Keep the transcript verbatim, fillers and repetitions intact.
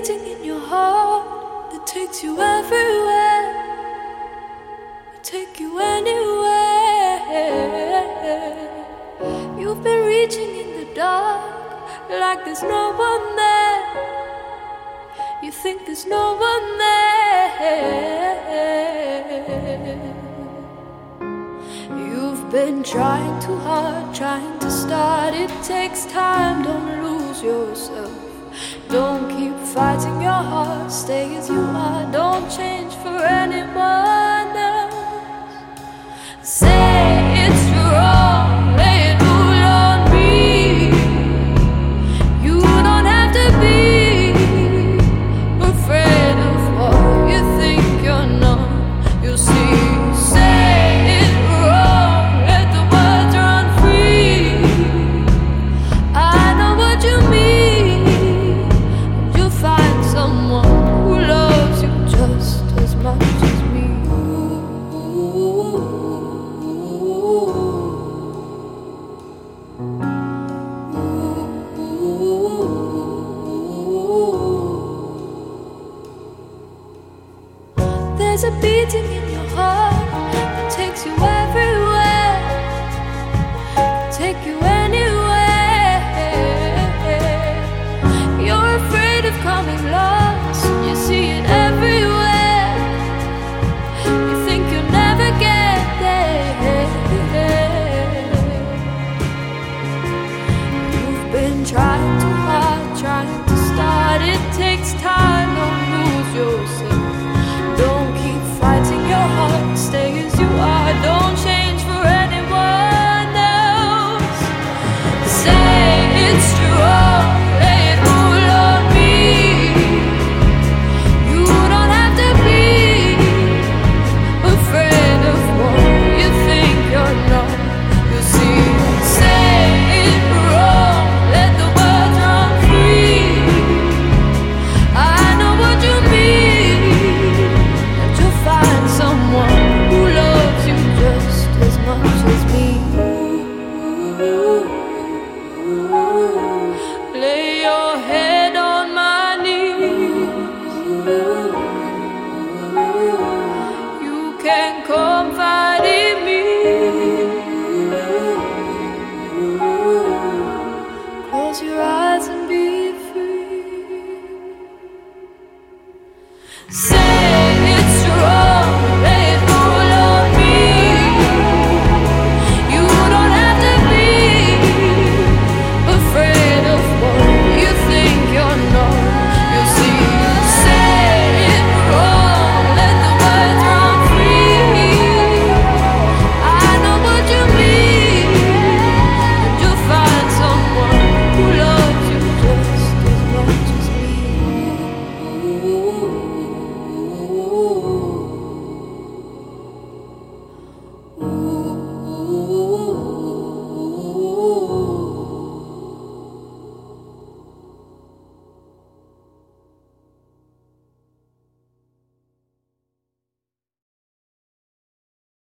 beating in your heart that takes you everywhere, will take you anywhere. You've been reaching in the dark like there's no one there. You think there's no one there. You've been trying too hard, trying to start. It takes time, don't lose yourself. Don't keep fighting your heart, stay as you are. Don't change for anyone else. Say it's wrong, lay it all on me. You don't have to be afraid of what you think you're not. You'll see, say it wrong, let the words run free. I know what you mean. You'll find someone who loves you just as much as me. There's a beating in your heart that takes you everywhere, take you anywhere. You're afraid of coming lost, you see it everywhere. You think you'll never get there. You've been trying too hard, trying to start. It takes time, don't lose yourself. Don't keep fighting your heart, stay as you are. Don't change for anyone else. Say it's wrong, lay it all on me. You don't have to be afraid of what you think you're not. You see, say it wrong, let the words run free. I know what you mean. Find someone who loves you just as much as me. Lay your head on my knees. You can confide in me. Close your eyes and be free. Say